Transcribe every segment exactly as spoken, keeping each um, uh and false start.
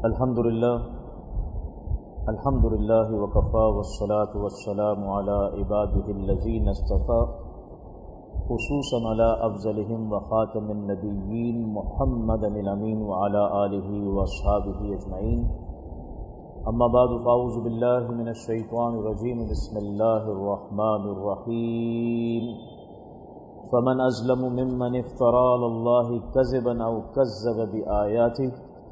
الحمد للہ الحمد للہ وکفا والصلاة والسلام علی عباده الذین اصطفى خصوصا علی افضلهم وخاتم النبیین محمد الامین وعلی آلہ واصحابہ اجمعین. اما بعد فاعوذ باللہ من الشیطان الرجیم. بسم اللہ الرحمن الرحیم. فمن ازلم ممن افترى علی اللہ کذبا او کذب بآیاتہ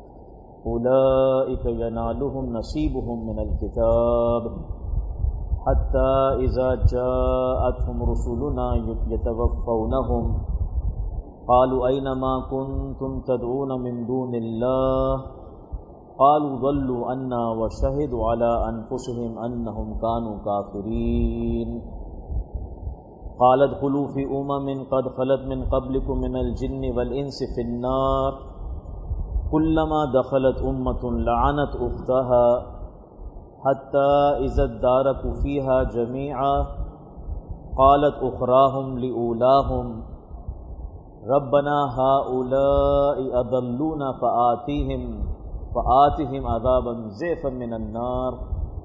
أولئك ينالهم نصيبهم من الكتاب حتى إذا جاءتهم رسلنا يتوفونهم قالوا أين ما كنتم تدعون من دون الله قالوا ضلوا عنا وشهدوا على أنفسهم أنهم كانوا كافرين. قال ادخلوا في أمم قد خلت من قبلكم من الجن والإنس في النار كلما دخلت أمة لعنت أختها حتى إذا اداركوا فيها جميعا قالت أخراهم لأولاهم ربنا هؤلاء أضلونا فآتهم فآتهم عذابا ضعفا من النار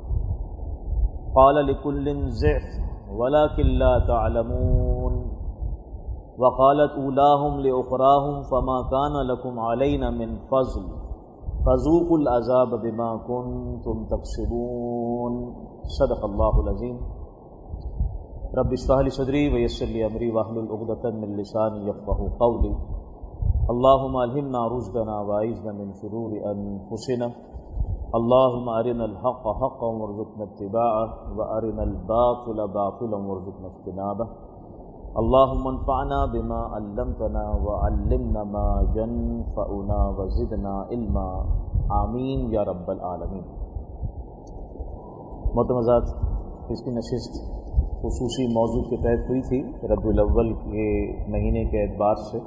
قال لكل ضعف ولكن لا تعلمون. وقالت اولاهم لاخراهم فما كان لكم علينا من فضل فذوقوا العذاب بما كنتم تكسبون. صدق اللہ العظیم. رب اشرح لي صدری ويسر لي امری واحلل عقدۃ من لسانی يفقهوا قولی. اللهم الهمنا رشدنا واعذنا من شرور انفسنا. اللهم ارنا الحق حقا وارزقنا اتباعه وارنا الباطل باطلا وارزقنا اجتنابه. اللهم انفعنا بما علمتنا وعلمنا ما ينفعنا وزدنا علما. آمین یا رب العالمین. محترم حضرات، اس کی نشست خصوصی موضوع کے تحت ہوئی تھی. ربیع الاول کے مہینے کے اعتبار سے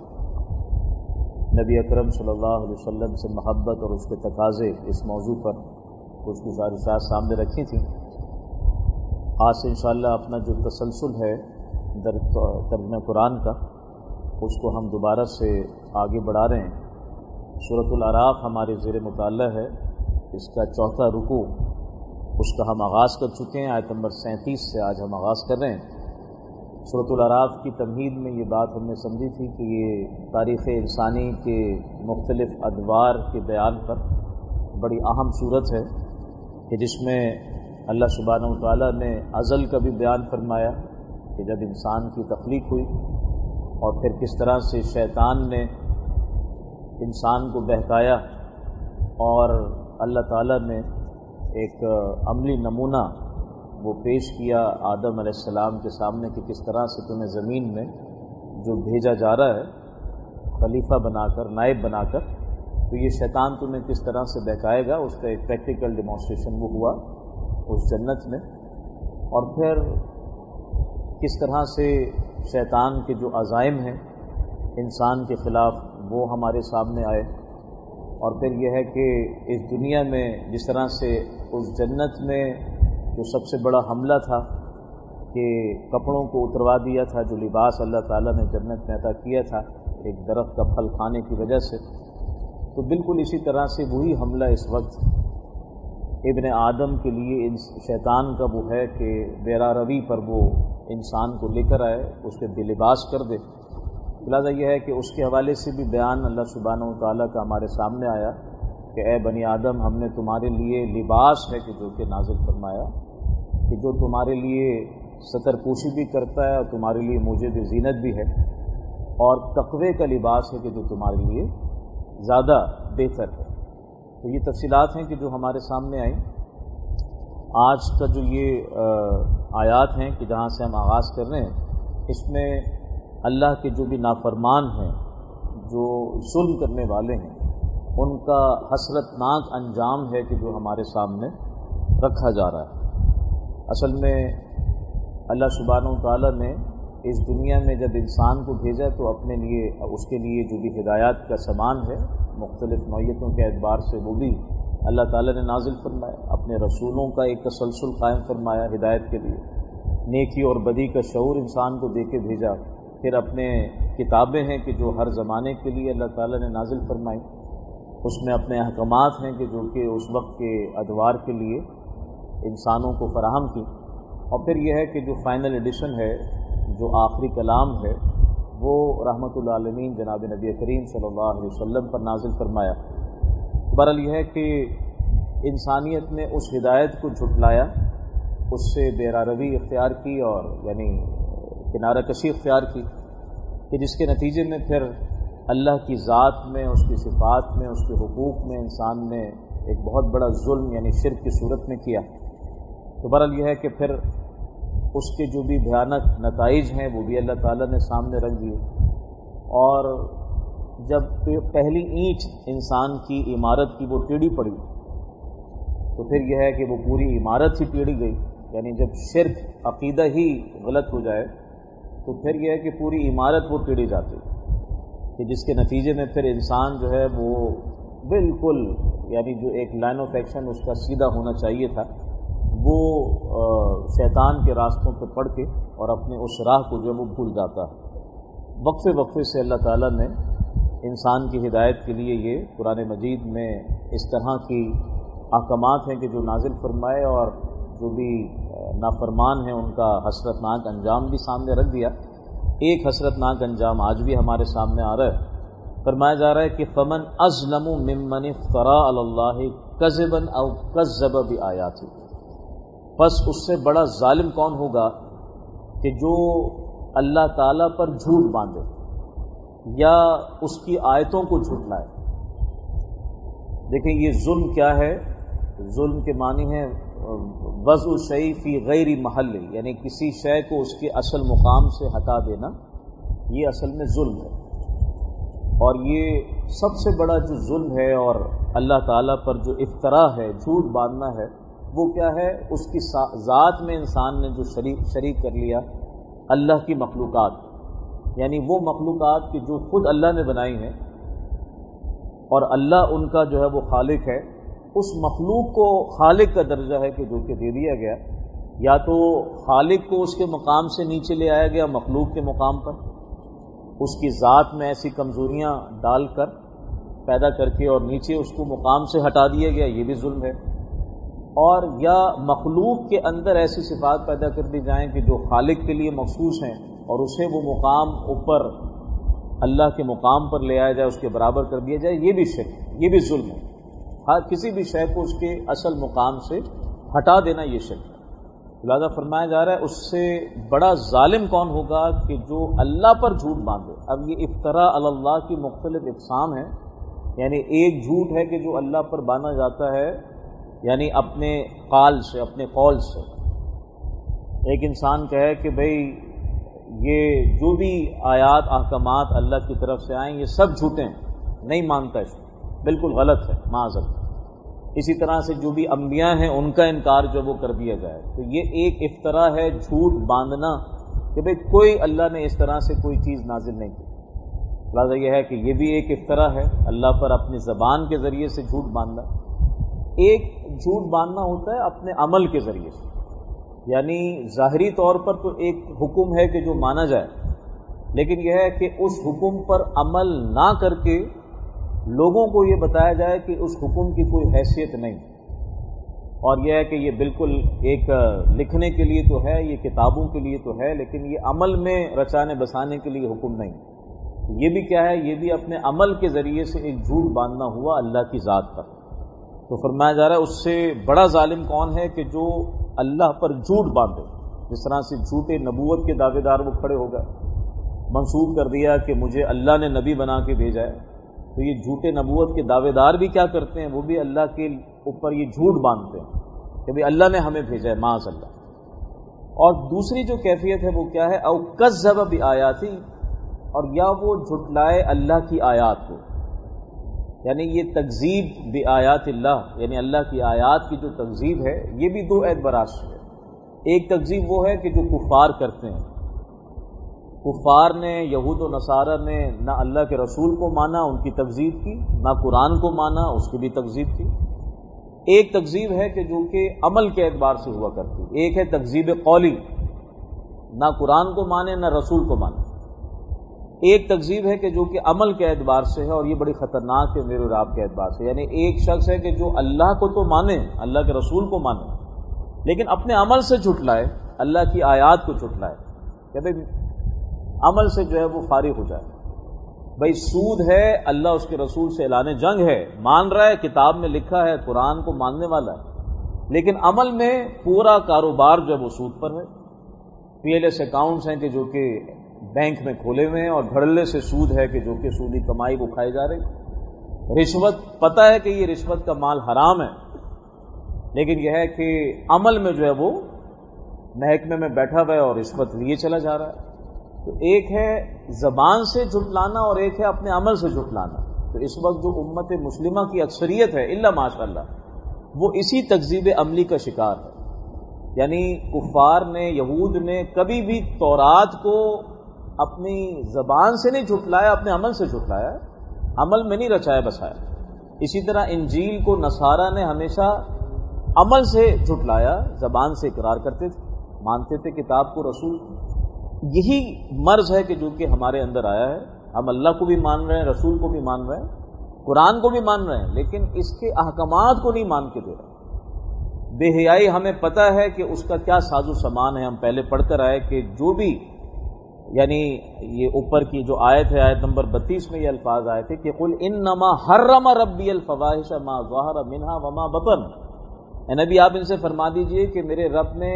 نبی اکرم صلی اللہ علیہ وسلم سے محبت اور اس کے تقاضے اس موضوع پر کچھ گزارشات سامنے رکھی تھیں. آج سے انشاءاللہ اپنا جو تسلسل ہے در ترجمہ قرآن کا، اس کو ہم دوبارہ سے آگے بڑھا رہے ہیں. سورۃ الاعراف ہمارے زیر مطالعہ ہے. اس کا چوتھا رکوع اس کا ہم آغاز کر چکے ہیں. آیت نمبر سینتیس سے آج ہم آغاز کر رہے ہیں. سورۃ الاعراف کی تمہید میں یہ بات ہم نے سمجھی تھی کہ یہ تاریخ انسانی کے مختلف ادوار کے بیان پر بڑی اہم صورت ہے کہ جس میں اللہ سبحانہ و تعالیٰ نے ازل کا بھی بیان فرمایا کہ جب انسان کی تخلیق ہوئی اور پھر کس طرح سے شیطان نے انسان کو بہکایا اور اللہ تعالیٰ نے ایک عملی نمونہ وہ پیش کیا آدم علیہ السلام کے سامنے کہ کس طرح سے تمہیں زمین میں جو بھیجا جا رہا ہے خلیفہ بنا کر، نائب بنا کر، تو یہ شیطان تمہیں کس طرح سے بہکائے گا. اس کا ایک پریکٹیکل ڈیمانسٹریشن وہ ہوا اس جنت میں. اور پھر کس طرح سے شیطان کے جو عزائم ہیں انسان کے خلاف وہ ہمارے سامنے آئے. اور پھر یہ ہے کہ اس دنیا میں جس طرح سے اس جنت میں جو سب سے بڑا حملہ تھا کہ کپڑوں کو اتروا دیا تھا، جو لباس اللہ تعالیٰ نے جنت میں عطا کیا تھا ایک درخت کا پھل کھانے کی وجہ سے، تو بالکل اسی طرح سے وہی حملہ اس وقت ابن آدم کے لیے شیطان کا وہ ہے کہ بیرا روی پر وہ انسان کو لے کر آئے، اس کے بے لباس کر دے. لہٰذا یہ ہے کہ اس کے حوالے سے بھی بیان اللہ سبحانہ و تعالیٰ کا ہمارے سامنے آیا کہ اے بنی آدم، ہم نے تمہارے لیے لباس ہے کہ جو کہ نازل فرمایا کہ جو تمہارے لیے ستر پوشی بھی کرتا ہے اور تمہارے لیے موجب زینت بھی ہے، اور تقوی کا لباس ہے کہ جو تمہارے لیے زیادہ بہتر ہے. تو یہ تفصیلات ہیں کہ جو ہمارے سامنے آئیں. آج کا جو یہ آیات ہیں کہ جہاں سے ہم آغاز کر رہے ہیں، اس میں اللہ کے جو بھی نافرمان ہیں، جو ظلم کرنے والے ہیں، ان کا حسرتناک انجام ہے کہ جو ہمارے سامنے رکھا جا رہا ہے. اصل میں اللہ سبحانہ و تعالیٰ نے اس دنیا میں جب انسان کو بھیجا تو اپنے لیے اس کے لیے جو بھی ہدایات کا سامان ہے مختلف نوعیتوں کے اعتبار سے وہ بھی اللہ تعالیٰ نے نازل فرمایا. اپنے رسولوں کا ایک تسلسل قائم فرمایا ہدایت کے لیے. نیکی اور بدی کا شعور انسان کو دے کے بھیجا. پھر اپنے کتابیں ہیں کہ جو ہر زمانے کے لیے اللہ تعالیٰ نے نازل فرمائی. اس میں اپنے احکامات ہیں کہ جو کہ اس وقت کے ادوار کے لیے انسانوں کو فراہم کی، اور پھر یہ ہے کہ جو فائنل ایڈیشن ہے، جو آخری کلام ہے، وہ رحمت العالمین جناب نبی کریم صلی اللہ علیہ وسلم پر نازل فرمایا۔ بہرحال یہ ہے کہ انسانیت نے اس ہدایت کو جھٹلایا، اس سے بیرا روی اختیار کی اور یعنی کنارہ کشی اختیار کی، کہ جس کے نتیجے میں پھر اللہ کی ذات میں، اس کی صفات میں، اس کے حقوق میں انسان نے ایک بہت بڑا ظلم یعنی شرک کی صورت میں کیا۔ تو بہرحال یہ ہے کہ پھر اس کے جو بھی بھیانک نتائج ہیں وہ بھی اللہ تعالیٰ نے سامنے رکھ دیے، اور جب پہلی اینٹ انسان کی عمارت کی وہ ٹیڑھی پڑی تو پھر یہ ہے کہ وہ پوری عمارت ہی ٹیڑھی گئی، یعنی جب شرک عقیدہ ہی غلط ہو جائے تو پھر یہ ہے کہ پوری عمارت وہ ٹیڑھی جاتی، کہ جس کے نتیجے میں پھر انسان جو ہے وہ بالکل یعنی جو ایک لائن آف ایکشن اس کا سیدھا ہونا چاہیے تھا وہ شیطان کے راستوں پہ پڑ کے اور اپنے اس راہ کو جو وہ بھول جاتا ہے۔ وقفے وقفے سے اللہ تعالیٰ نے انسان کی ہدایت کے لیے یہ قرآن مجید میں اس طرح کی احکامات ہیں کہ جو نازل فرمائے، اور جو بھی نافرمان ہیں ان کا حسرت ناک انجام بھی سامنے رکھ دیا۔ ایک حسرت ناک انجام آج بھی ہمارے سامنے آ رہا ہے، فرمایا جا رہا ہے کہ فمن اظلم ممن افترى علی اللہ کذبا او کذب بآیاتہ، بس اس سے بڑا ظالم کون ہوگا کہ جو اللہ تعالیٰ پر جھوٹ باندھے یا اس کی آیتوں کو جھٹلائے۔ دیکھیں یہ ظلم کیا ہے؟ ظلم کے معنی ہے وضع شیء فی غیر محل، یعنی کسی شے کو اس کے اصل مقام سے ہٹا دینا، یہ اصل میں ظلم ہے۔ اور یہ سب سے بڑا جو ظلم ہے اور اللہ تعالیٰ پر جو افتراء ہے، جھوٹ باندھنا ہے، وہ کیا ہے؟ اس کی ذات میں انسان نے جو شریک شریک کر لیا اللہ کی مخلوقات، یعنی وہ مخلوقات کہ جو خود اللہ نے بنائی ہیں اور اللہ ان کا جو ہے وہ خالق ہے، اس مخلوق کو خالق کا درجہ ہے کہ جو کہ دے دیا گیا، یا تو خالق کو اس کے مقام سے نیچے لے آیا گیا مخلوق کے مقام پر، اس کی ذات میں ایسی کمزوریاں ڈال کر پیدا کر کے اور نیچے اس کو مقام سے ہٹا دیا گیا، یہ بھی ظلم ہے۔ اور یا مخلوق کے اندر ایسی صفات پیدا کر دی جائیں کہ جو خالق کے لیے مخصوص ہیں اور اسے وہ مقام اوپر اللہ کے مقام پر لے آیا جائے، اس کے برابر کر دیا جائے، یہ بھی شرک ہے، یہ بھی ظلم ہے۔ ہر کسی بھی شے کو اس کے اصل مقام سے ہٹا دینا یہ شرک ہے۔ لہٰذا فرمایا جا رہا ہے اس سے بڑا ظالم کون ہوگا کہ جو اللہ پر جھوٹ باندھے۔ اب یہ افتراء علی اللہ کی مختلف اقسام ہیں، یعنی ایک جھوٹ ہے کہ جو اللہ پر باندھا جاتا ہے یعنی اپنے قال سے، اپنے قول سے۔ ایک انسان کہے کہ بھئی یہ جو بھی آیات احکامات اللہ کی طرف سے آئیں یہ سب جھوٹے ہیں، نہیں مانتا اس کو، بالکل غلط ہے معاذ اللہ۔ اسی طرح سے جو بھی انبیاء ہیں ان کا انکار جو وہ کر دیا جائے، تو یہ ایک افتراء ہے، جھوٹ باندھنا کہ بھئی کوئی اللہ نے اس طرح سے کوئی چیز نازل نہیں کی۔ لہٰذا یہ ہے کہ یہ بھی ایک افتراء ہے، اللہ پر اپنی زبان کے ذریعے سے جھوٹ باندھنا۔ ایک جھوٹ باندھنا ہوتا ہے اپنے عمل کے ذریعے سے، یعنی ظاہری طور پر تو ایک حکم ہے کہ جو مانا جائے، لیکن یہ ہے کہ اس حکم پر عمل نہ کر کے لوگوں کو یہ بتایا جائے کہ اس حکم کی کوئی حیثیت نہیں، اور یہ ہے کہ یہ بالکل ایک لکھنے کے لیے تو ہے، یہ کتابوں کے لیے تو ہے، لیکن یہ عمل میں رچانے بسانے کے لیے حکم نہیں۔ یہ بھی کیا ہے؟ یہ بھی اپنے عمل کے ذریعے سے ایک جھوٹ باندھنا ہوا اللہ کی ذات پر۔ تو فرمایا جا رہا ہے اس سے بڑا ظالم کون ہے کہ جو اللہ پر جھوٹ باندھے۔ جس طرح سے جھوٹے نبوت کے دعوے دار وہ کھڑے ہو گئے، منسوب کر دیا کہ مجھے اللہ نے نبی بنا کے بھیجا ہے، تو یہ جھوٹے نبوت کے دعوے دار بھی کیا کرتے ہیں؟ وہ بھی اللہ کے اوپر یہ جھوٹ باندھتے ہیں کہ بھئی اللہ نے ہمیں بھیجا ہے معاذ اللہ۔ اور دوسری جو کیفیت ہے وہ کیا ہے؟ او کذب بآیاتی، اور یا وہ جھٹلائے اللہ کی آیات کو، یعنی یہ تکذیب بآیات اللہ، یعنی اللہ کی آیات کی جو تکذیب ہے یہ بھی دو اعتبارات سے ہے۔ ایک تکذیب وہ ہے کہ جو کفار کرتے ہیں، کفار نے، یہود و نصارہ نے نہ اللہ کے رسول کو مانا، ان کی تکذیب کی، نہ قرآن کو مانا، اس کی بھی تکذیب کی۔ ایک تکذیب ہے کہ جو کہ عمل کے اعتبار سے ہوا کرتی، ایک ہے تکذیب قولی، نہ قرآن کو مانے نہ رسول کو مانے، ایک تکذیب ہے کہ جو کہ عمل کے اعتبار سے ہے، اور یہ بڑی خطرناک ہے میرے اور آپ کے اعتبار سے. یعنی ایک شخص ہے کہ جو اللہ کو تو مانے، اللہ کے رسول کو مانے، لیکن اپنے عمل سے جھٹلائے، اللہ کی آیات کو جھٹلائے کہ بھئی عمل سے جو ہے وہ فارغ ہو جائے. بھئی سود ہے، اللہ اس کے رسول سے اعلان جنگ ہے، مان رہا ہے، کتاب میں لکھا ہے، قرآن کو ماننے والا ہے، لیکن عمل میں پورا کاروبار جو ہے وہ سود پر ہے. پی ایل ایس اکاؤنٹس ہیں کہ جو کہ بینک میں کھولے ہوئے ہیں، اور دھڑلے سے سود ہے کہ جو کہ سودی کمائی وہ کھائی جا رہی. رشوت، پتہ ہے کہ یہ رشوت کا مال حرام ہے، لیکن یہ ہے کہ عمل میں جو ہے وہ محکمے میں بیٹھا ہوا ہے اور رشوت لیے چلا جا رہا ہے. تو ایک ہے زبان سے جھٹلانا اور ایک ہے اپنے عمل سے جھٹلانا. تو اس وقت جو امت مسلمہ کی اکثریت ہے الا ماشاء اللہ، وہ اسی تکذیب عملی کا شکار ہے. یعنی کفار نے، یہود نے کبھی بھی تورات کو اپنی زبان سے نہیں جھٹلایا، اپنے عمل سے جھٹلایا، عمل میں نہیں رچایا بسایا. اسی طرح انجیل کو نصارہ نے ہمیشہ عمل سے جھٹلایا، زبان سے اقرار کرتے تھے، مانتے تھے کتاب کو، رسول. یہی مرض ہے کہ جو کہ ہمارے اندر آیا ہے. ہم اللہ کو بھی مان رہے ہیں، رسول کو بھی مان رہے ہیں، قرآن کو بھی مان رہے ہیں، لیکن اس کے احکامات کو نہیں مان کے دے رہے. بے حیائی ہمیں پتہ ہے کہ اس کا کیا ساز و سامان ہے. ہم پہلے پڑھ کر آئے کہ جو بھی، یعنی یہ اوپر کی جو آیت ہے، آیت نمبر بتیس میں یہ الفاظ آئے تھے کہ قل انما حرم ربی الفواحش ما ظہر منها وما بطن. اے نبی آپ ان سے فرما دیجئے کہ میرے رب نے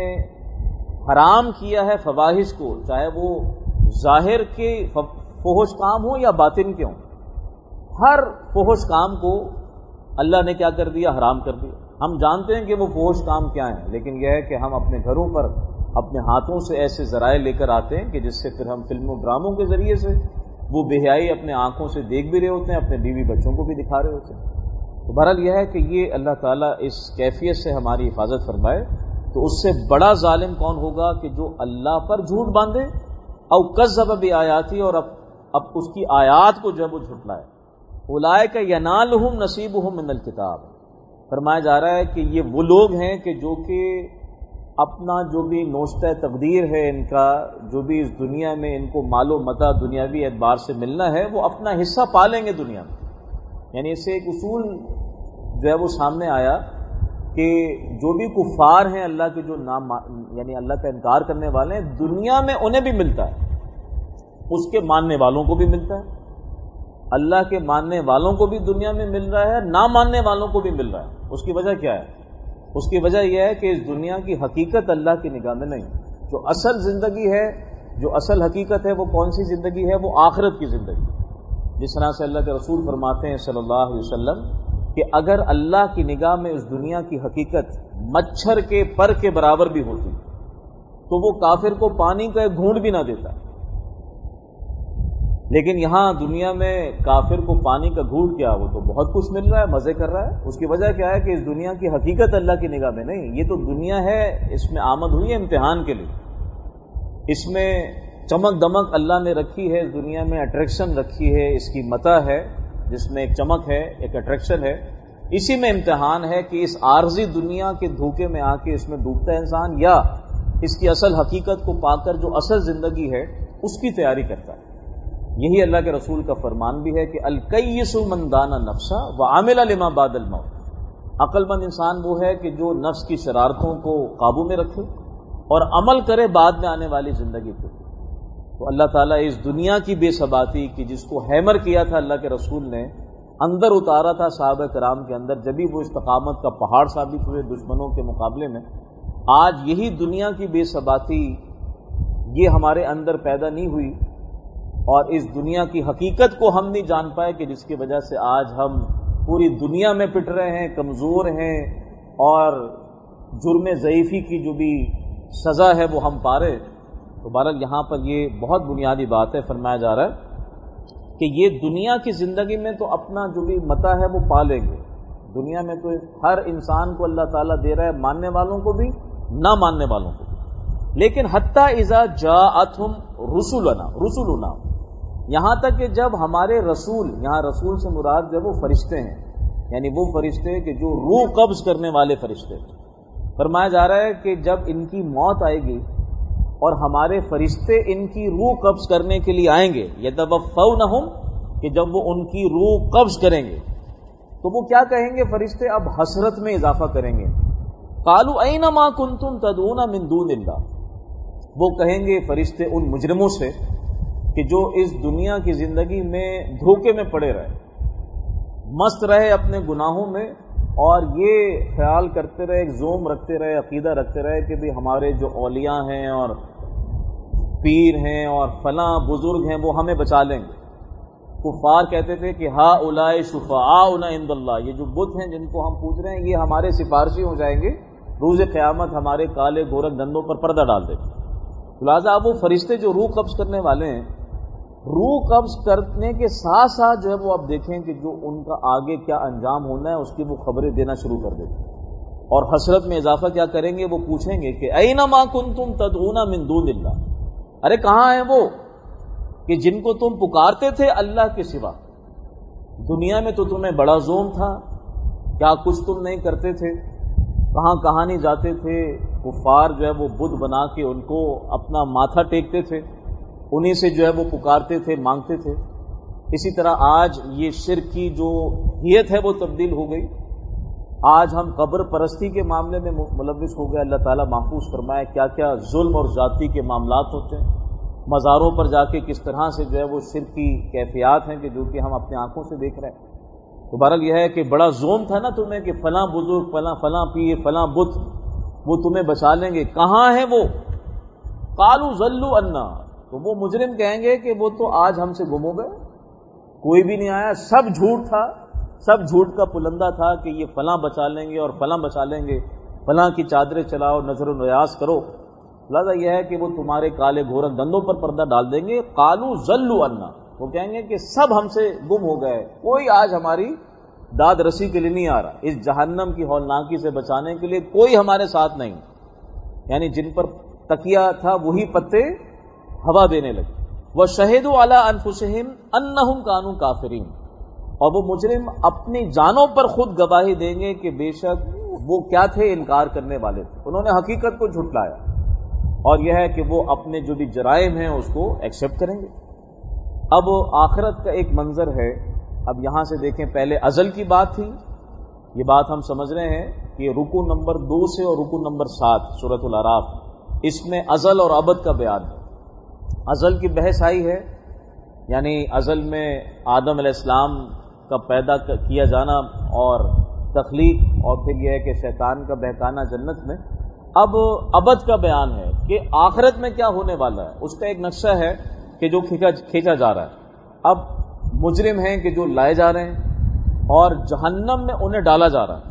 حرام کیا ہے فواحش کو، چاہے وہ ظاہر کے فحش کام ہو یا باطن کے ہوں. ہر فحش کام کو اللہ نے کیا کر دیا؟ حرام کر دیا. ہم جانتے ہیں کہ وہ فحش کام کیا ہیں، لیکن یہ ہے کہ ہم اپنے گھروں پر اپنے ہاتھوں سے ایسے ذرائع لے کر آتے ہیں کہ جس سے پھر ہم فلموں ڈراموں کے ذریعے سے وہ بے حیائی اپنے آنکھوں سے دیکھ بھی رہے ہوتے ہیں، اپنے بیوی بچوں کو بھی دکھا رہے ہوتے ہیں. تو بہرحال یہ ہے کہ یہ اللہ تعالیٰ اس کیفیت سے ہماری حفاظت فرمائے. تو اس سے بڑا ظالم کون ہوگا کہ جو اللہ پر جھوٹ باندھے، او کذب بآیاتی، اور اب اب اس کی آیات کو جب وہ جھٹلائے. اولئک ینالہم نصیبہم من الکتاب. فرمایا جا رہا ہے کہ یہ وہ لوگ ہیں کہ جو کہ اپنا جو بھی نوشتہ تقدیر ہے، ان کا جو بھی اس دنیا میں ان کو مال و متاع دنیاوی اعتبار سے ملنا ہے، وہ اپنا حصہ پا لیں گے دنیا میں. یعنی اس سے ایک اصول جو ہے وہ سامنے آیا کہ جو بھی کفار ہیں، اللہ کے جو نام یعنی اللہ کا انکار کرنے والے ہیں، دنیا میں انہیں بھی ملتا ہے، اس کے ماننے والوں کو بھی ملتا ہے. اللہ کے ماننے والوں کو بھی دنیا میں مل رہا ہے، نہ ماننے والوں کو بھی مل رہا ہے. اس کی وجہ کیا ہے؟ اس کی وجہ یہ ہے کہ اس دنیا کی حقیقت اللہ کی نگاہ میں نہیں. جو اصل زندگی ہے، جو اصل حقیقت ہے، وہ کون سی زندگی ہے؟ وہ آخرت کی زندگی. جس طرح سے اللہ کے رسول فرماتے ہیں صلی اللہ علیہ وسلم کہ اگر اللہ کی نگاہ میں اس دنیا کی حقیقت مچھر کے پر کے برابر بھی ہوتی تو وہ کافر کو پانی کا ایک گھونٹ بھی نہ دیتا. لیکن یہاں دنیا میں کافر کو پانی کا گھونٹ کیا، وہ تو بہت کچھ مل رہا ہے، مزے کر رہا ہے. اس کی وجہ کیا ہے کہ اس دنیا کی حقیقت اللہ کی نگاہ میں نہیں. یہ تو دنیا ہے، اس میں آمد ہوئی ہے امتحان کے لیے. اس میں چمک دمک اللہ نے رکھی ہے، اس دنیا میں اٹریکشن رکھی ہے، اس کی متاع ہے جس میں ایک چمک ہے، ایک اٹریکشن ہے. اسی میں امتحان ہے کہ اس عارضی دنیا کے دھوکے میں آ کے اس میں ڈوبتا ہے انسان، یا اس کی اصل حقیقت کو پا کر جو اصل زندگی ہے اس کی تیاری کرتا ہے. یہی اللہ کے رسول کا فرمان بھی ہے کہ الکیس من دان نفسا وعمل لما بعد الموت. عقل مند انسان وہ ہے کہ جو نفس کی شرارتوں کو قابو میں رکھے اور عمل کرے بعد میں آنے والی زندگی کو. تو اللہ تعالیٰ اس دنیا کی بے ثباتی کی جس کو ہیمر کیا تھا اللہ کے رسول نے، اندر اتارا تھا صحابہ کرام کے اندر، جبھی وہ استقامت کا پہاڑ ثابت ہوئے دشمنوں کے مقابلے میں. آج یہی دنیا کی بے ثباتی یہ ہمارے اندر پیدا نہیں ہوئی، اور اس دنیا کی حقیقت کو ہم نہیں جان پائے کہ جس کی وجہ سے آج ہم پوری دنیا میں پٹ رہے ہیں، کمزور ہیں، اور جرم ضعیفی کی جو بھی سزا ہے وہ ہم پا رہے. تو بہرحال یہاں پر یہ بہت بنیادی بات ہے. فرمایا جا رہا ہے کہ یہ دنیا کی زندگی میں تو اپنا جو بھی متاع ہے وہ پا لیں گے. دنیا میں تو ہر انسان کو اللہ تعالیٰ دے رہا ہے، ماننے والوں کو بھی، نہ ماننے والوں کو بھی. لیکن حتی اذا جاءتہم رسلنا رسلنا، یہاں تک کہ جب ہمارے رسول، یہاں رسول سے مراد جو وہ فرشتے ہیں، یعنی وہ فرشتے کہ جو روح قبض کرنے والے فرشتے. فرمایا جا رہا ہے کہ جب ان کی موت آئے گی اور ہمارے فرشتے ان کی روح قبض کرنے کے لیے آئیں گے، یتوفونہم، کہ جب وہ ان کی روح قبض کریں گے تو وہ کیا کہیں گے فرشتے؟ اب حسرت میں اضافہ کریں گے. قالوا این ما کنتم تدعون من دون اللہ، وہ کہیں گے فرشتے ان مجرموں سے کہ جو اس دنیا کی زندگی میں دھوکے میں پڑے رہے، مست رہے اپنے گناہوں میں، اور یہ خیال کرتے رہے، زوم رکھتے رہے، عقیدہ رکھتے رہے کہ بھی ہمارے جو اولیاء ہیں اور پیر ہیں اور فلاں بزرگ ہیں وہ ہمیں بچا لیں گے. کفار کہتے تھے کہ ہا اولائے شفعاؤنا عند اللہ، یہ جو بت ہیں جن کو ہم پوچھ رہے ہیں یہ ہمارے سفارشی ہو جائیں گے روز قیامت، ہمارے کالے گورکھ دندوں پر پردہ ڈال دیں. لہٰذا اب وہ فرشتے جو روح قبض کرنے والے ہیں، روح قبض کرنے کے ساتھ ساتھ جو ہے وہ آپ دیکھیں کہ جو ان کا آگے کیا انجام ہونا ہے اس کی وہ خبریں دینا شروع کر دیتے ہیں. اور حسرت میں اضافہ کیا کریں گے؟ وہ پوچھیں گے کہ این ما کنتم تدعون من دون اللہ، ارے کہاں ہیں وہ کہ جن کو تم پکارتے تھے اللہ کے سوا؟ دنیا میں تو تمہیں بڑا زوم تھا، کیا کچھ تم نہیں کرتے تھے، کہاں کہاں نہیں جاتے تھے. کفار جو ہے وہ بت بنا کے ان کو اپنا ماتھا ٹیکتے تھے، انہی سے جو ہے وہ پکارتے تھے، مانگتے تھے. اسی طرح آج یہ شرک کی جو نیت ہے وہ تبدیل ہو گئی. آج ہم قبر پرستی کے معاملے میں ملوث ہو گئے. اللہ تعالیٰ محفوظ فرمائے کیا کیا ظلم اور ذاتی کے معاملات ہوتے ہیں. مزاروں پر جا کے کس طرح سے جو ہے وہ شرک کی کیفیات ہیں کہ جو کہ ہم اپنی آنکھوں سے دیکھ رہے ہیں. تو بہرحال یہ ہے کہ بڑا زوم تھا نا تمہیں کہ فلاں بزرگ، فلاں فلاں پیر، فلاں بت وہ تمہیں بچا لیں گے، کہاں ہیں وہ؟ قالوا ضلوا عنا، تو وہ مجرم کہیں گے کہ وہ تو آج ہم سے گم ہو گئے، کوئی بھی نہیں آیا، سب جھوٹ تھا، سب جھوٹ کا پلندہ تھا کہ یہ فلاں بچا لیں گے اور فلاں بچا لیں گے، فلاں کی چادریں چلاؤ، نظر و نیاز کرو. لہٰذا یہ ہے کہ وہ تمہارے کالے گورکھ دندوں پر پردہ ڈال دیں گے. قالوا ضلوا عنا، وہ کہیں گے کہ سب ہم سے گم ہو گئے، کوئی آج ہماری داد رسی کے لیے نہیں آ رہا، اس جہنم کی ہولناکی سے بچانے کے لیے کوئی ہمارے ساتھ نہیں. یعنی جن پر تکیہ تھا وہی پتے ہوا دینے لگے. وَشَهِدُوا عَلَىٰ أَنفُسِهِمْ أَنَّهُمْ كَانُوا كَافِرِينَ، اور وہ مجرم اپنی جانوں پر خود گواہی دیں گے کہ بے شک وہ کیا تھے، انکار کرنے والے تھے، انہوں نے حقیقت کو جھٹلایا. اور یہ ہے کہ وہ اپنے جو بھی جرائم ہیں اس کو ایکسیپٹ کریں گے. اب آخرت کا ایک منظر ہے. اب یہاں سے دیکھیں، پہلے ازل کی بات تھی، یہ بات ہم سمجھ رہے ہیں کہ رکوع نمبر دو سے اور رکوع نمبر سات سورۃ الاعراف، اس میں ازل اور ابد کا بیان ہے. ازل کی بحث آئی ہے، یعنی ازل میں آدم علیہ السلام کا پیدا کیا جانا اور تخلیق، اور پھر یہ ہے کہ شیطان کا بہکانا جنت میں. اب ابد کا بیان ہے کہ آخرت میں کیا ہونے والا ہے، اس کا ایک نقشہ ہے کہ جو کھینچا جا رہا ہے. اب مجرم ہیں کہ جو لائے جا رہے ہیں اور جہنم میں انہیں ڈالا جا رہا ہے.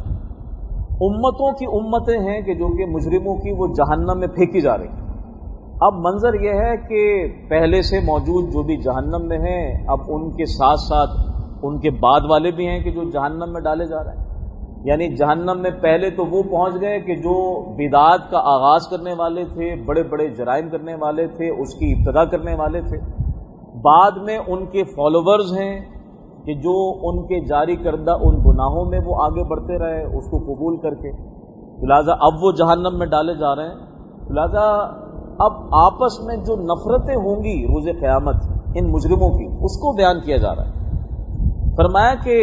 امتوں کی امتیں ہیں کہ جو کہ مجرموں کی وہ جہنم میں پھینکی جا رہی ہیں. اب منظر یہ ہے کہ پہلے سے موجود جو بھی جہنم میں ہیں، اب ان کے ساتھ ساتھ ان کے بعد والے بھی ہیں کہ جو جہنم میں ڈالے جا رہے ہیں. یعنی جہنم میں پہلے تو وہ پہنچ گئے کہ جو بدعات کا آغاز کرنے والے تھے، بڑے بڑے جرائم کرنے والے تھے، اس کی ابتدا کرنے والے تھے. بعد میں ان کے فالوورز ہیں کہ جو ان کے جاری کردہ ان گناہوں میں وہ آگے بڑھتے رہے اس کو قبول کر کے. لہٰذا اب وہ جہنم میں ڈالے جا رہے ہیں. لہٰذا اب آپس میں جو نفرتیں ہوں گی روز قیامت ان مجرموں کی، اس کو بیان کیا جا رہا ہے. فرمایا کہ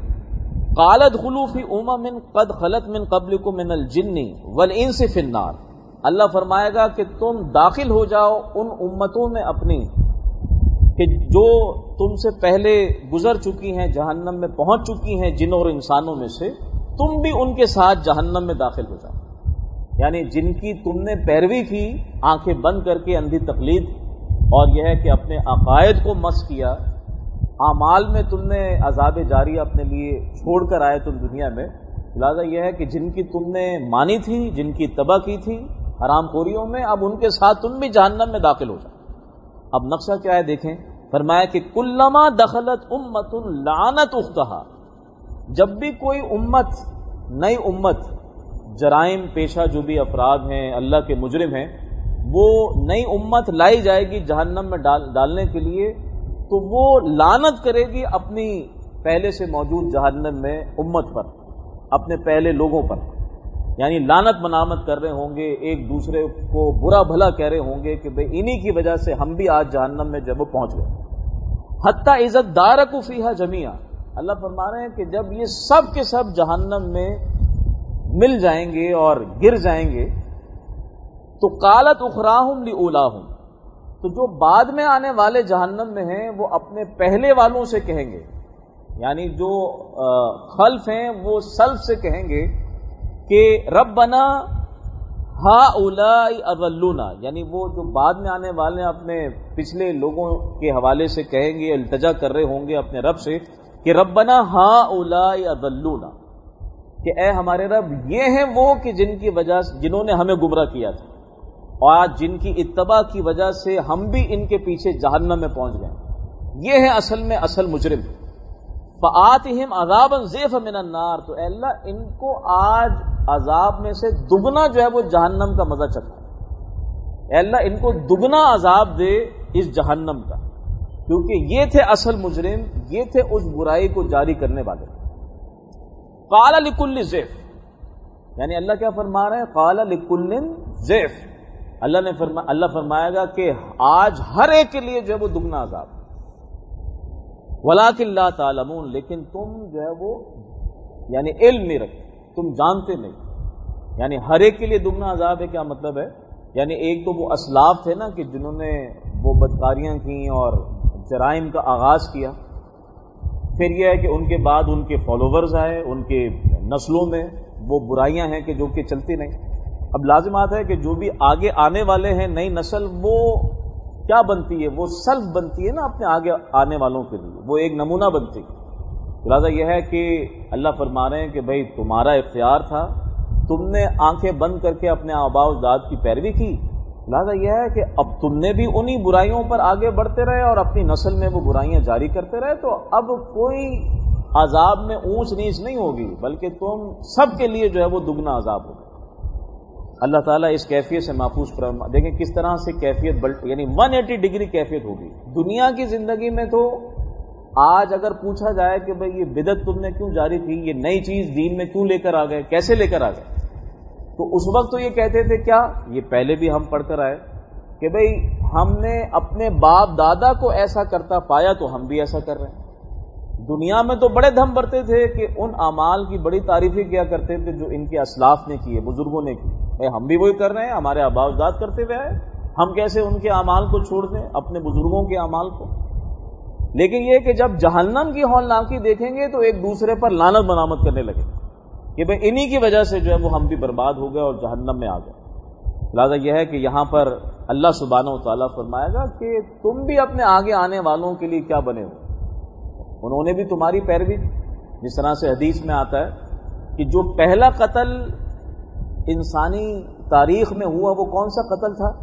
قَالَ ادْخُلُوا فِي أُمَمٍ قَدْ خَلَتْ مِن قَبْلِكُم مِّنَ الْجِنِّ وَالْإِنسِ فِي النَّارِ، اللہ فرمائے گا کہ تم داخل ہو جاؤ ان امتوں میں اپنی کہ جو تم سے پہلے گزر چکی ہیں، جہنم میں پہنچ چکی ہیں جنوں اور انسانوں میں سے، تم بھی ان کے ساتھ جہنم میں داخل ہو جاؤ. یعنی جن کی تم نے پیروی کی آنکھیں بند کر کے، اندھی تقلید، اور یہ ہے کہ اپنے عقائد کو مس کیا، اعمال میں تم نے عذاب جاری اپنے لیے چھوڑ کر آئے تم دنیا میں. لہٰذا یہ ہے کہ جن کی تم نے مانی تھی، جن کی تباہ کی تھی حرام خوریوں میں، اب ان کے ساتھ تم بھی جہنم میں داخل ہو جاؤ. اب نقشہ کیا ہے دیکھیں. فرمایا کہ کلما دخلت امت لعنت اختہا، جب بھی کوئی امت، نئی امت، جرائم پیشہ جو بھی افراد ہیں، اللہ کے مجرم ہیں، وہ نئی امت لائی جائے گی جہنم میں ڈال ڈالنے کے لیے، تو وہ لعنت کرے گی اپنی پہلے سے موجود جہنم میں امت پر، اپنے پہلے لوگوں پر. یعنی لعنت منامت کر رہے ہوں گے، ایک دوسرے کو برا بھلا کہہ رہے ہوں گے کہ بھئی انہی کی وجہ سے ہم بھی آج جہنم میں جب پہنچ گئے. حتی اذا ادارکوا فیہا جمیعا، اللہ فرما رہے ہیں کہ جب یہ سب کے سب جہنم میں مل جائیں گے اور گر جائیں گے تو قالت اخراہم لاولاہم، تو جو بعد میں آنے والے جہنم میں ہیں وہ اپنے پہلے والوں سے کہیں گے، یعنی جو خلف ہیں وہ سلف سے کہیں گے کہ ربنا ہؤلاء اضلونا، یعنی وہ جو بعد میں آنے والے ہیں اپنے پچھلے لوگوں کے حوالے سے کہیں گے، التجا کر رہے ہوں گے اپنے رب سے کہ ربنا ہؤلاء اضلونا، کہ اے ہمارے رب یہ ہیں وہ کہ جن کی وجہ سے جنہوں نے ہمیں گمراہ کیا تھا اور آج جن کی اتباع کی وجہ سے ہم بھی ان کے پیچھے جہنم میں پہنچ گئے، یہ ہیں اصل میں اصل مجرم. فآتہم عذابا ضعفا من النار، تو اے اللہ ان کو آج عذاب میں سے دگنا جو ہے وہ جہنم کا مزہ چکھا، اے اللہ ان کو دگنا عذاب دے اس جہنم کا، کیونکہ یہ تھے اصل مجرم، یہ تھے اس برائی کو جاری کرنے والے. قال لکل ضعف، یعنی اللہ کیا فرما رہے ہیں؟ قال لکل ضعف، اللہ نے فرما اللہ فرمائے گا کہ آج ہر ایک کے لیے جو ہے وہ دگنا عذاب، ولیکن لا تعلمون، لیکن تم جو ہے وہ یعنی علم نہیں رکھتے، تم جانتے نہیں. یعنی ہر ایک کے لیے دگنا عذاب ہے، کیا مطلب ہے؟ یعنی ایک تو وہ اسلاف تھے نا کہ جنہوں نے وہ بدکاریاں کی اور جرائم کا آغاز کیا، پھر یہ ہے کہ ان کے بعد ان کے فالوورز آئے، ان کے نسلوں میں وہ برائیاں ہیں کہ جو کہ چلتی نہیں. اب لازمات ہے کہ جو بھی آگے آنے والے ہیں نئی نسل، وہ کیا بنتی ہے؟ وہ سلف بنتی ہے نا اپنے آگے آنے والوں کے لیے، وہ ایک نمونہ بنتی ہے. لہٰذا یہ ہے کہ اللہ فرما رہے ہیں کہ بھئی تمہارا اختیار تھا، تم نے آنکھیں بند کر کے اپنے آباء و اجداد کی پیروی کی، لہٰذا یہ ہے کہ اب تم نے بھی انہی برائیوں پر آگے بڑھتے رہے اور اپنی نسل میں وہ برائیاں جاری کرتے رہے، تو اب کوئی عذاب میں اونچ نیچ نہیں ہوگی، بلکہ تم سب کے لیے جو ہے وہ دگنا عذاب ہوگا. اللہ تعالیٰ اس کیفیت سے محفوظ فرما. دیکھیں کس طرح سے کیفیت بلٹ یعنی ایک سو اسی ڈگری کیفیت ہوگی. دنیا کی زندگی میں تو آج اگر پوچھا جائے کہ بھئی یہ بدعت تم نے کیوں جاری تھی، یہ نئی چیز دین میں کیوں لے کر آ گئے، کیسے لے کر آ گئے، تو اس وقت تو یہ کہتے تھے کیا، یہ پہلے بھی ہم پڑھ کر آئے کہ بھئی ہم نے اپنے باپ دادا کو ایسا کرتا پایا تو ہم بھی ایسا کر رہے ہیں. دنیا میں تو بڑے دھم بھرتے تھے کہ ان اعمال کی بڑی تعریفیں کیا کرتے تھے جو ان کے اسلاف نے کیے، بزرگوں نے کی. اے ہم بھی وہی کر رہے ہیں، ہمارے آباء و اجداد کرتے ہوئے آئے، ہم کیسے ان کے اعمال کو چھوڑ دیں، اپنے بزرگوں کے اعمال کو. لیکن یہ کہ جب جہنم کی ہولناکی دیکھیں گے تو ایک دوسرے پر لعنت منامت کرنے لگے کہ بھئی انہی کی وجہ سے جو ہے وہ ہم بھی برباد ہو گئے اور جہنم میں آ گئے. لہٰذا یہ ہے کہ یہاں پر اللہ سبحانہ و تعالیٰ فرمائے گا کہ تم بھی اپنے آگے آنے والوں کے لیے کیا بنے ہو، انہوں نے بھی تمہاری پیروی. جس طرح سے حدیث میں آتا ہے کہ جو پہلا قتل انسانی تاریخ میں ہوا وہ کون سا قتل تھا؟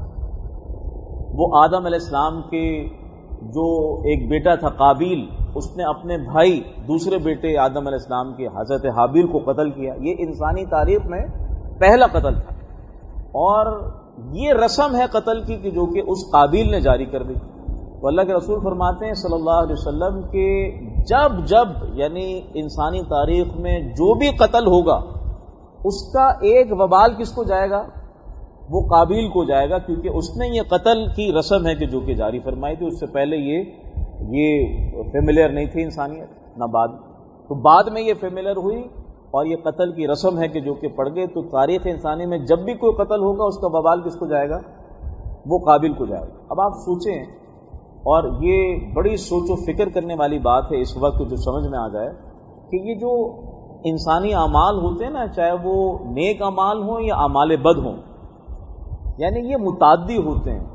وہ آدم علیہ السلام کے جو ایک بیٹا تھا قابیل، اس نے اپنے بھائی دوسرے بیٹے آدم علیہ السلام کے حضرت حابیل کو قتل کیا. یہ انسانی تاریخ میں پہلا قتل تھا، اور یہ رسم ہے قتل کی کہ جو کہ اس قابیل نے جاری کر دی. تو اللہ کے رسول فرماتے ہیں صلی اللہ علیہ وسلم کہ جب جب یعنی انسانی تاریخ میں جو بھی قتل ہوگا اس کا ایک وبال کس کو جائے گا؟ وہ قابیل کو جائے گا، کیونکہ اس نے یہ قتل کی رسم ہے کہ جو کہ جاری فرمائی تھی. اس سے پہلے یہ یہ فیملیئر نہیں تھی انسانیت، نہ بعد. تو بعد میں یہ فیملیئر ہوئی اور یہ قتل کی رسم ہے کہ جو کہ پڑھ گئے. تو تاریخ انسانی میں جب بھی کوئی قتل ہوگا اس کا وبال کس کو جائے گا؟ وہ قابیل کو جائے گا. اب آپ سوچیں، اور یہ بڑی سوچ و فکر کرنے والی بات ہے اس وقت جو سمجھ میں آ جائے کہ یہ جو انسانی اعمال ہوتے ہیں نا، چاہے وہ نیک اعمال ہوں یا اعمال بد ہوں، یعنی یہ متعدی ہوتے ہیں.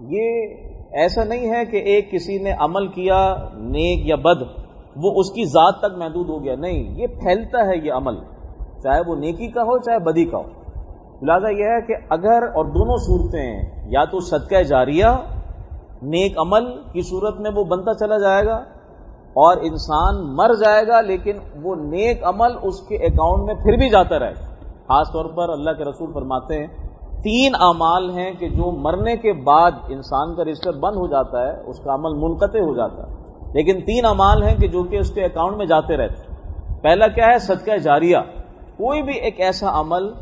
یہ ایسا نہیں ہے کہ ایک کسی نے عمل کیا نیک یا بد وہ اس کی ذات تک محدود ہو گیا، نہیں، یہ پھیلتا ہے یہ عمل، چاہے وہ نیکی کا ہو چاہے بدی کا ہو. لہٰذا یہ ہے کہ اگر اور دونوں صورتیں ہیں، یا تو صدقہ جاریہ نیک عمل کی صورت میں وہ بنتا چلا جائے گا اور انسان مر جائے گا لیکن وہ نیک عمل اس کے اکاؤنٹ میں پھر بھی جاتا رہے گا. خاص طور پر اللہ کے رسول فرماتے ہیں تین اعمال ہیں کہ جو مرنے کے بعد انسان کا رجسٹر بند ہو جاتا ہے، اس کا عمل منقطع ہو جاتا ہے، لیکن تین اعمال ہیں کہ جو کہ اس کے اکاؤنٹ میں جاتے رہتے ہیں. پہلا کیا ہے؟ صدقہ جاریہ. کوئی بھی ایک ایسا عمل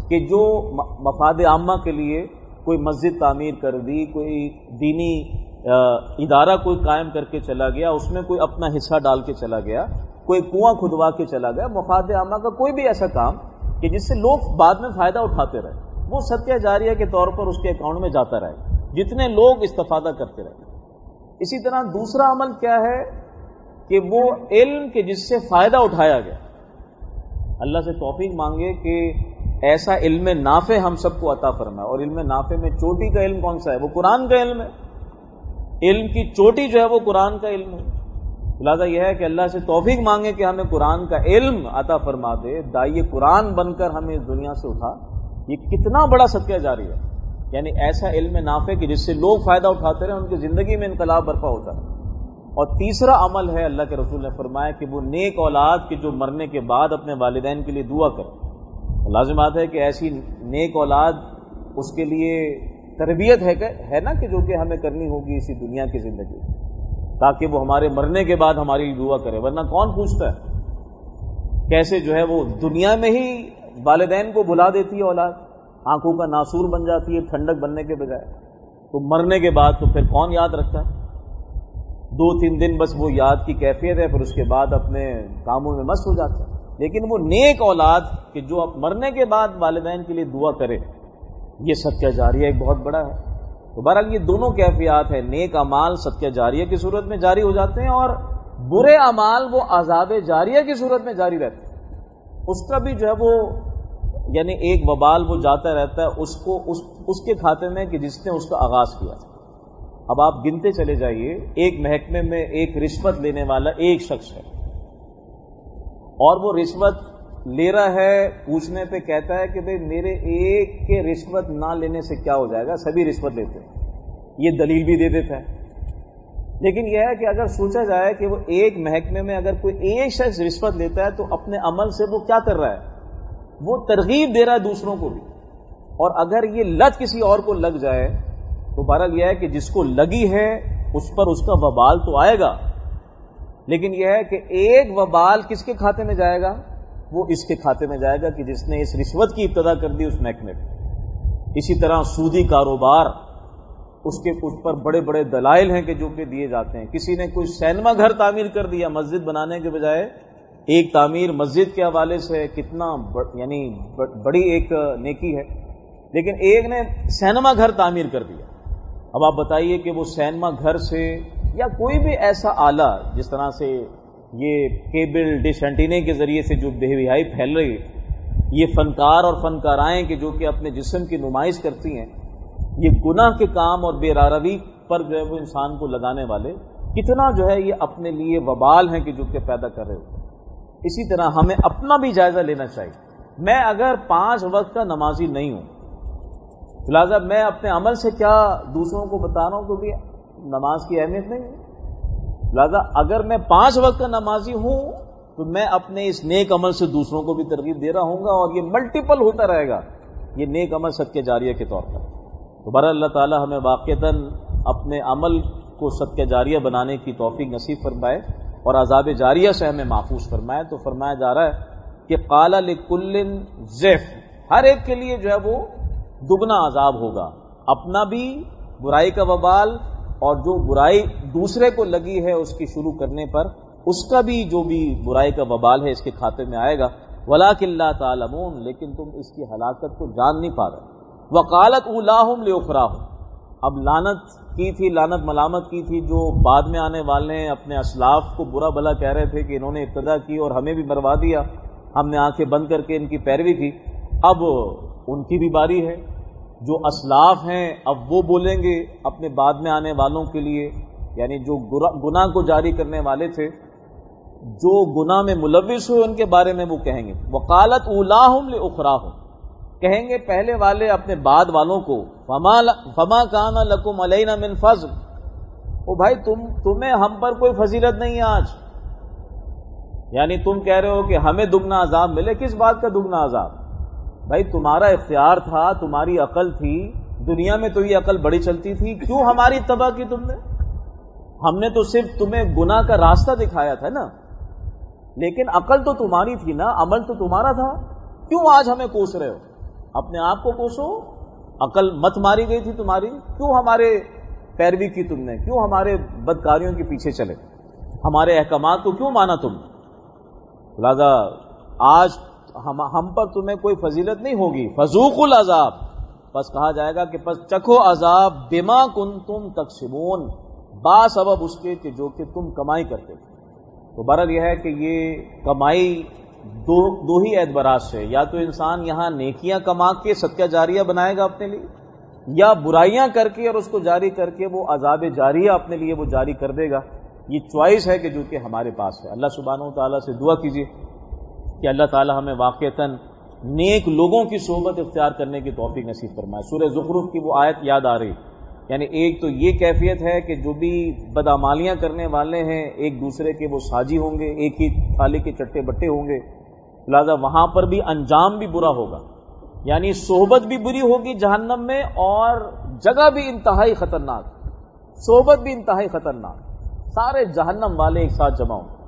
کہ جو مفاد عامہ کے لیے کوئی مسجد تعمیر کر دی، کوئی دینی ادارہ کوئی قائم کر کے چلا گیا، اس میں کوئی اپنا حصہ ڈال کے چلا گیا، کوئی کنواں کھدوا کے چلا گیا، مفاد عامہ کا کوئی بھی ایسا کام کہ جس سے لوگ بعد میں فائدہ اٹھاتے رہے، وہ صدقہ جاریہ کے طور پر اس کے اکاؤنٹ میں جاتا رہے، جتنے لوگ استفادہ کرتے رہے۔ اسی طرح دوسرا عمل کیا ہے کہ وہ علم کے جس سے فائدہ اٹھایا گیا، اللہ سے توفیق مانگے کہ ایسا علم نافع ہم سب کو عطا فرمائے۔ اور علم نافع میں چوٹی کا علم کون سا ہے؟ وہ قرآن کا علم ہے۔ علم کی چوٹی جو ہے وہ قرآن کا علم ہے۔ لہٰذا یہ ہے کہ اللہ سے توفیق مانگے کہ ہمیں قرآن کا علم عطا فرما دے، داعی قرآن بن کر ہمیں اس دنیا سے اٹھا۔ یہ کتنا بڑا صدقہ جاری ہے، یعنی ایسا علم نافع کہ جس سے لوگ فائدہ اٹھاتے رہے، ان کی زندگی میں انقلاب برپا ہوتا ہے۔ اور تیسرا عمل ہے، اللہ کے رسول نے فرمایا کہ وہ نیک اولاد کی جو مرنے کے بعد اپنے والدین کے لیے دعا کرے۔ لازم بات ہے کہ ایسی نیک اولاد اس کے لیے تربیت ہے کہ ہے نا کہ جو کہ ہمیں کرنی ہوگی اسی دنیا کی زندگی، تاکہ وہ ہمارے مرنے کے بعد ہماری لیے دعا کرے، ورنہ کون پوچھتا ہے؟ کیسے جو ہے وہ دنیا میں ہی والدین کو بھلا دیتی ہے اولاد، آنکھوں کا ناسور بن جاتی ہے ٹھنڈک بننے کے بجائے، تو مرنے کے بعد تو پھر کون یاد رکھتا ہے؟ دو تین دن بس وہ یاد کی کیفیت ہے، پھر اس کے بعد اپنے کاموں میں مست ہو جاتا ہے۔ لیکن وہ نیک اولاد کہ جو اب مرنے کے بعد والدین کے لیے دعا کرے، یہ صدقہ جاریہ ایک بہت بڑا ہے۔ تو بہرحال یہ دونوں کیفیات ہیں، نیک اعمال صدقہ جاریہ کی صورت میں جاری ہو جاتے ہیں، اور برے اعمال وہ عذاب جاریہ کی صورت میں جاری رہتے ہیں۔ اس کا بھی جو ہے وہ یعنی ایک وبال وہ جاتا رہتا ہے اس کو اس, اس کے کھاتے میں کہ جس نے اس کا آغاز کیا۔ اب آپ گنتے چلے جائیے، ایک محکمے میں ایک رشوت لینے والا ایک شخص ہے، اور وہ رشوت لے رہا ہے، پوچھنے پہ کہتا ہے کہ بھئی میرے ایک کے رشوت نہ لینے سے کیا ہو جائے گا، سبھی رشوت لیتے ہیں، یہ دلیل بھی دے دیتا ہے۔ لیکن یہ ہے کہ اگر سوچا جائے کہ وہ ایک محکمے میں اگر کوئی ایک شخص رشوت لیتا ہے تو اپنے عمل سے وہ کیا کر رہا ہے؟ وہ ترغیب دے رہا ہے دوسروں کو بھی۔ اور اگر یہ لت کسی اور کو لگ جائے تو بہرحال یہ ہے کہ جس کو لگی ہے اس پر اس کا وبال تو آئے گا، لیکن یہ ہے کہ ایک وبال کس کے کھاتے میں جائے گا؟ وہ اس کے کھاتے میں جائے گا کہ جس نے اس رشوت کی ابتدا کر دی اس محکمے پہ۔ اسی طرح سودی کاروبار، اس کے اس پر بڑے بڑے دلائل ہیں کہ جو کہ دیے جاتے ہیں۔ کسی نے کوئی سینما گھر تعمیر کر دیا مسجد بنانے کے بجائے، ایک تعمیر مسجد کے حوالے سے کتنا یعنی بڑی ایک نیکی ہے، لیکن ایک نے سینما گھر تعمیر کر دیا۔ اب آپ بتائیے کہ وہ سینما گھر سے یا کوئی بھی ایسا آلہ، جس طرح سے یہ کیبل ڈش اینٹینے کے ذریعے سے جو بے حیائی پھیل رہی ہے، یہ فنکار اور فنکارائیں کہ جو کہ اپنے جسم کی نمائش کرتی ہیں، یہ گناہ کے کام اور بے راروی پر جو ہے وہ انسان کو لگانے والے کتنا جو ہے یہ اپنے لیے وبال ہیں کہ جو کہ پیدا کر رہے ہوتے ہیں۔ اسی طرح ہمیں اپنا بھی جائزہ لینا چاہیے۔ میں اگر پانچ وقت کا نمازی نہیں ہوں، لہٰذا میں اپنے عمل سے کیا دوسروں کو بتا رہا ہوں کہ بھی نماز کی اہمیت نہیں ہے؟ لہٰذا اگر میں پانچ وقت کا نمازی ہوں تو میں اپنے اس نیک عمل سے دوسروں کو بھی ترغیب دے رہا ہوں گا، اور یہ ملٹیپل ہوتا رہے گا، یہ نیک عمل صدقہ جاریہ کے طور پر۔ تو بہرحال اللہ تعالی ہمیں واقعتاً اپنے عمل کو صدقہ جاریہ بنانے کی توفیق نصیب فرمائے اور عذاب جاریہ سے ہمیں محفوظ فرمائے۔ تو فرمایا جا رہا ہے کہ قال لکل ضعف، ہر ایک کے لیے جو ہے وہ دگنا عذاب ہوگا، اپنا بھی برائی کا وبال، اور جو برائی دوسرے کو لگی ہے اس کی شروع کرنے پر اس کا بھی جو بھی برائی کا وبال ہے اس کے کھاتے میں آئے گا۔ ولکن لا تعلمون، لیکن تم اس کی ہلاکت کو جان نہیں پا رہے۔ وقالت اولاہم لاخراہم، اب لعنت کی تھی، لعنت ملامت کی تھی جو بعد میں آنے والے ہیں، اپنے اسلاف کو برا بھلا کہہ رہے تھے کہ انہوں نے ابتدا کی اور ہمیں بھی مروا دیا، ہم نے آنکھیں بند کر کے ان کی پیروی کی۔ اب ان کی بھی باری ہے، جو اسلاف ہیں اب وہ بولیں گے اپنے بعد میں آنے والوں کے لیے، یعنی جو گناہ کو جاری کرنے والے تھے، جو گناہ میں ملوث ہوئے ان کے بارے میں وہ کہیں گے وقالت اولاہم لاخراہم، کہیں گے پہلے والے اپنے بعد والوں کو فما کان لکم علینا من فضل، او بھائی تم تمہیں ہم پر کوئی فضیلت نہیں ہے آج، یعنی تم کہہ رہے ہو کہ ہمیں دگنا عذاب ملے، کس بات کا دگنا عذاب؟ بھائی تمہارا اختیار تھا، تمہاری عقل تھی، دنیا میں تو یہ عقل بڑی چلتی تھی، کیوں ہماری تباہ کی تم نے؟ ہم نے تو صرف تمہیں گناہ کا راستہ دکھایا تھا نا، لیکن عقل تو تمہاری تھی نا، عمل تو تمہارا تھا، کیوں آج ہمیں کوس رہے ہو؟ اپنے آپ کو کوسو، عقل مت ماری گئی تھی تمہاری، کیوں ہمارے پیروی کی تم نے، کیوں ہمارے بدکاریوں کے پیچھے چلے، ہمارے احکامات کو کیوں مانا تم؟ لہذا آج ہم ہم پر تمہیں کوئی فضیلت نہیں ہوگی، فذوقوا العذاب، بس کہا جائے گا کہ بس چکھو عذاب بما کنتم تکسبون، با سبب اس کے کہ جو کہ تم کمائی کرتے تھے۔ تو بہرحال یہ ہے کہ یہ کمائی دو دو ہی اعتبارات سے، یا تو انسان یہاں نیکیاں کما کے صدقہ جاریہ بنائے گا اپنے لیے، یا برائیاں کر کے اور اس کو جاری کر کے وہ عذاب جاریہ اپنے لیے وہ جاری کر دے گا۔ یہ چوائس ہے کہ جو کہ ہمارے پاس ہے۔ اللہ سبحانہ و تعالیٰ سے دعا کیجیے کہ اللہ تعالیٰ ہمیں واقعتاً نیک لوگوں کی صحبت اختیار کرنے کی توفیق نصیب فرمائے۔ سورہ زخرف کی وہ آیت یاد آ رہی، یعنی ایک تو یہ کیفیت ہے کہ جو بھی بدعمالیاں کرنے والے ہیں ایک دوسرے کے وہ ساجی ہوں گے، ایک ہی تھالے کے چٹے بٹے ہوں گے، لہذا وہاں پر بھی انجام بھی برا ہوگا، یعنی صحبت بھی بری ہوگی جہنم میں، اور جگہ بھی انتہائی خطرناک، صحبت بھی انتہائی خطرناک، سارے جہنم والے ایک ساتھ جمع ہوں۔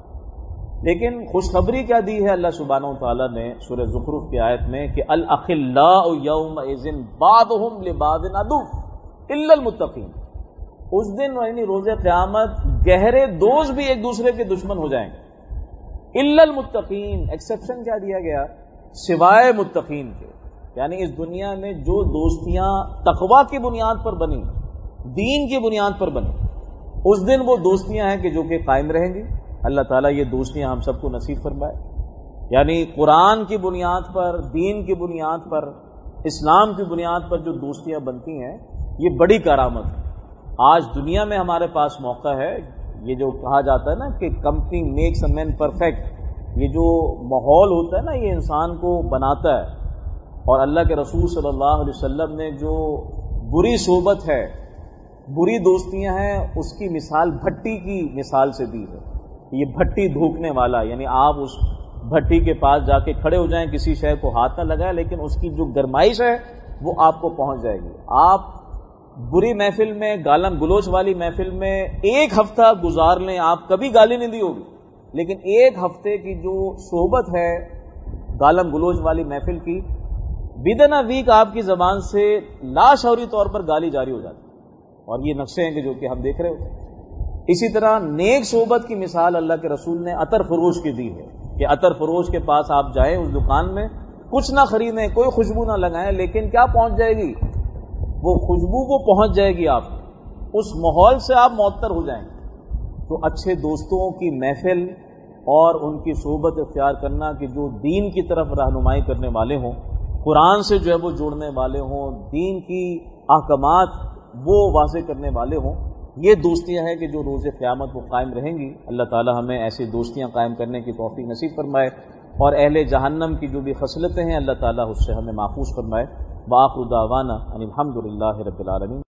لیکن خوشخبری کیا دی ہے اللہ سبحانہ و تعالیٰ نے سورہ زخرف کی آیت میں کہ الاخلاء یومئذ بعضهم لبعض عدو الا المتقین، اس دن یعنی روز قیامت گہرے دوست بھی ایک دوسرے کے دشمن ہو جائیں گے، الا المتقین، ایکسیپشن کیا دیا گیا، سوائے متقین کے، یعنی اس دنیا میں جو دوستیاں تقویٰ کی بنیاد پر بنی، دین کی بنیاد پر بنی، اس دن وہ دوستیاں ہیں کہ جو کہ قائم رہیں گی۔ اللہ تعالیٰ یہ دوستیاں ہم سب کو نصیب فرمائے، یعنی قرآن کی بنیاد پر، دین کی بنیاد پر، اسلام کی بنیاد پر جو دوستیاں بنتی ہیں یہ بڑی کرامت ہے۔ آج دنیا میں ہمارے پاس موقع ہے، یہ جو کہا جاتا ہے نا کہ company makes a man perfect, یہ جو ماحول ہوتا ہے نا یہ انسان کو بناتا ہے، اور اللہ کے رسول صلی اللہ علیہ وسلم نے جو بری صحبت ہے، بری دوستیاں ہیں، اس کی مثال بھٹی کی مثال سے دی ہے۔ یہ بھٹی دھوکنے والا، یعنی آپ اس بھٹی کے پاس جا کے کھڑے ہو جائیں، کسی شے کو ہاتھ نہ لگائیں، لیکن اس کی جو گرمائش ہے وہ آپ کو پہنچ جائے گی۔ آپ بری محفل میں، گالم گلوچ والی محفل میں ایک ہفتہ گزار لیں، آپ کبھی گالی نہیں دی ہوگی، لیکن ایک ہفتے کی جو صحبت ہے گالم گلوچ والی محفل کی، ودن اے ویک آپ کی زبان سے لاشعوری طور پر گالی جاری ہو جاتی ہے، اور یہ نقشے ہیں کہ جو کہ ہم دیکھ رہے ہوتے ہیں۔ اسی طرح نیک صحبت کی مثال اللہ کے رسول نے عطر فروش کی دی ہے کہ عطر فروش کے پاس آپ جائیں، اس دکان میں کچھ نہ خریدیں، کوئی خوشبو نہ لگائیں، لیکن کیا پہنچ جائے گی، وہ خوشبو وہ پہنچ جائے گی، آپ اس ماحول سے آپ معطر ہو جائیں گے۔ تو اچھے دوستوں کی محفل اور ان کی صحبت اختیار کرنا کہ جو دین کی طرف رہنمائی کرنے والے ہوں، قرآن سے جو ہے وہ جوڑنے والے ہوں، دین کی احکامات وہ واضح کرنے والے ہوں، یہ دوستیاں ہیں کہ جو روز قیامت وہ قائم رہیں گی۔ اللہ تعالی ہمیں ایسی دوستیاں قائم کرنے کی توفیق نصیب فرمائے، اور اہل جہنم کی جو بھی خصلتیں ہیں اللہ تعالی اس سے ہمیں محفوظ فرمائے۔ وآخر دعوانا ان الحمد للہ رب العالمین۔